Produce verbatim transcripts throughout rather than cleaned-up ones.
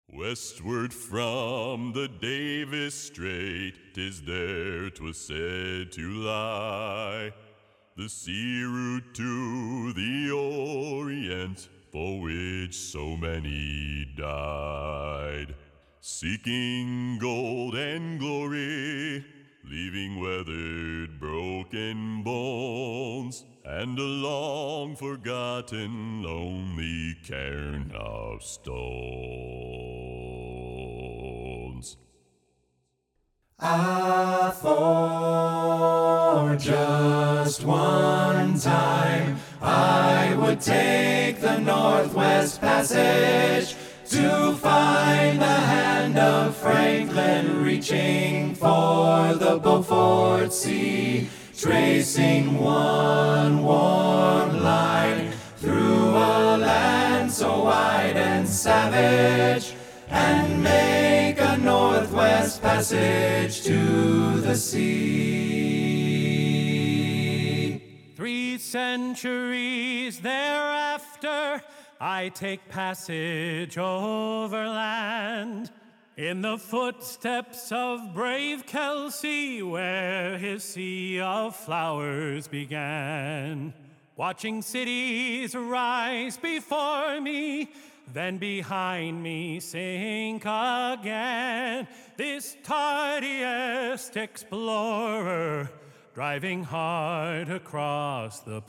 Westward from the Davis Strait, 'tis there 'twas said to lie, the sea route to the Orient, for which so many died, seeking gold and glory, leaving weathered, broken bones, and a long-forgotten, lonely cairn of stones. Ah, for just one time I would take the Northwest Passage to find the hand of Franklin reaching for the Beaufort Sea, tracing one warm line through a land so wide and savage, and make a Northwest Passage to the sea. Three centuries thereafter, I take passage overland, in the footsteps of brave Kelsey, where his sea of flowers began. Watching cities rise before me, then behind me sink again. This tardiest explorer, driving hard across the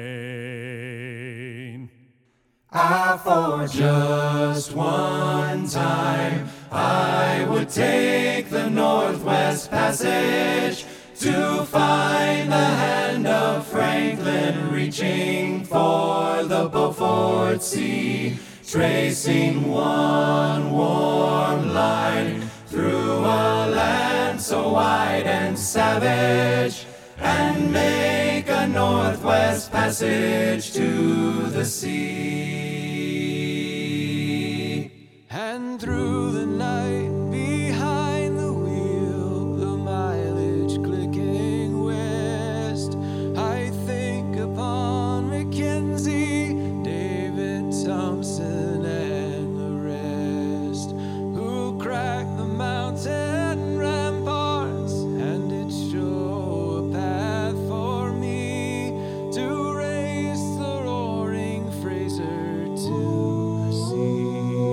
plain. Ah, for just one time I would take the Northwest Passage to find the hand of Franklin reaching for the Beaufort Sea, tracing one warm line through a land so wide and savage, and make a Northwest Passage to the sea. And through the night, behind the wheel, the mileage clicking west, I think upon Mackenzie, David Thompson, and the rest, who cracked the mountain ramparts, and it showed a path for me to race the roaring Fraser to the sea.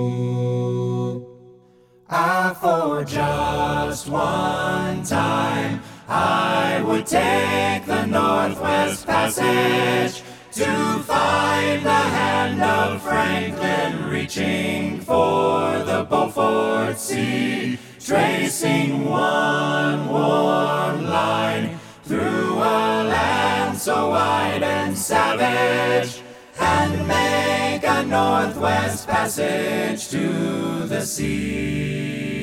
Ah, for just one time I would take the Northwest Passage to find the hand of Franklin reaching for the Beaufort Sea, tracing one warm line through a land so wide and savage, and make a Northwest Passage to the sea.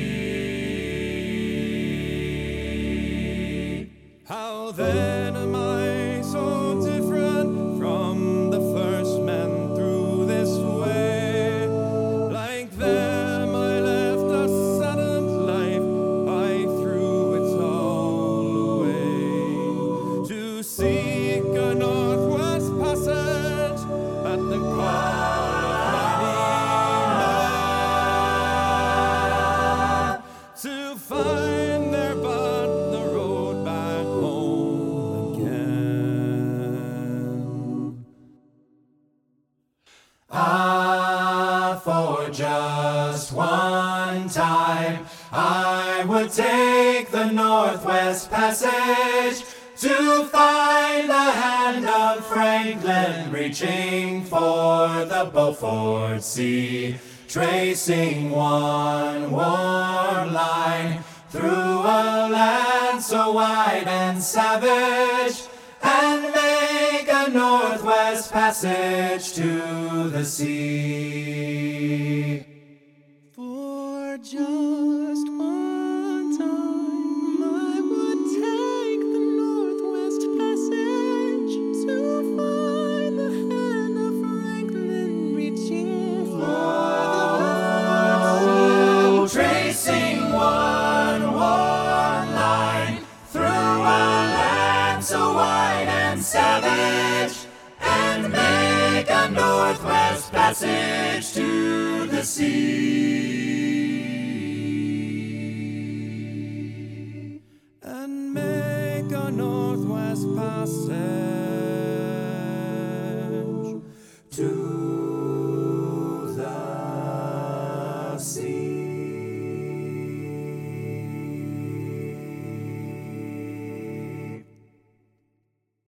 How then am I so different from the first men through this way? Like them I left a saddened life, I threw it all away, to seek a Northwest Passage at the call of mighty men, to find their but the road back home again. Ah, for just one time I would take the Northwest Passage to find the hand of Franklin reaching for the Beaufort Sea, tracing one warm line through a land so wide and savage, and make a Northwest Passage to the sea. For just one time I would take the Northwest Passage to find the hand of Franklin reaching for the Oh, tracing one warm line through a land so wide and savage, and make a Northwest Passage to the sea. Northwest Passage.